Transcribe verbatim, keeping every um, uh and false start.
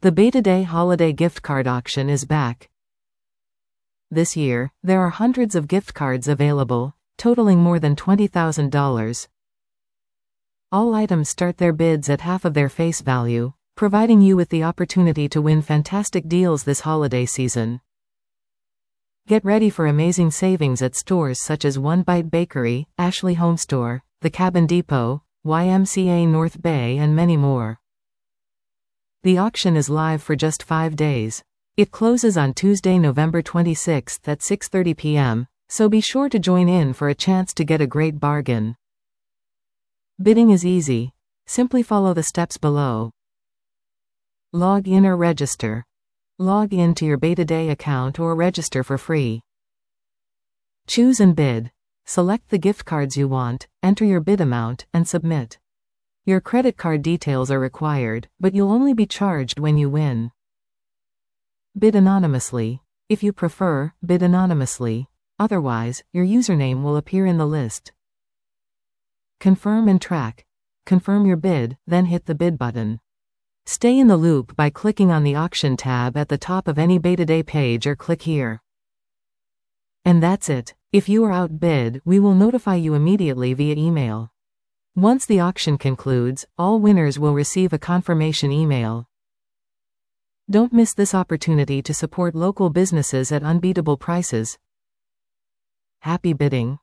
The Beta Day Holiday Gift Card Auction is back. This year, there are hundreds of gift cards available, totaling more than twenty thousand dollars. All items start their bids at half of their face value, providing you with the opportunity to win fantastic deals this holiday season. Get ready for amazing savings at stores such as One Bite Bakery, Ashley Home Store, The Cabin Depot, Y M C A North Bay, and many more. The auction is live for just five days. It closes on Tuesday, November twenty-sixth at six thirty p m, so be sure to join in for a chance to get a great bargain. Bidding is easy. Simply follow the steps below. Log in or register. Log in to your Beta Day account or register for free. Choose and bid. Select the gift cards you want, enter your bid amount, and submit. Your credit card details are required, but you'll only be charged when you win. Bid anonymously. If you prefer, bid anonymously. Otherwise, your username will appear in the list. Confirm and track. Confirm your bid, then hit the bid button. Stay in the loop by clicking on the auction tab at the top of any Beta Day page or click here. And that's it. If you are outbid, we will notify you immediately via email. Once the auction concludes, all winners will receive a confirmation email. Don't miss this opportunity to support local businesses at unbeatable prices. Happy bidding!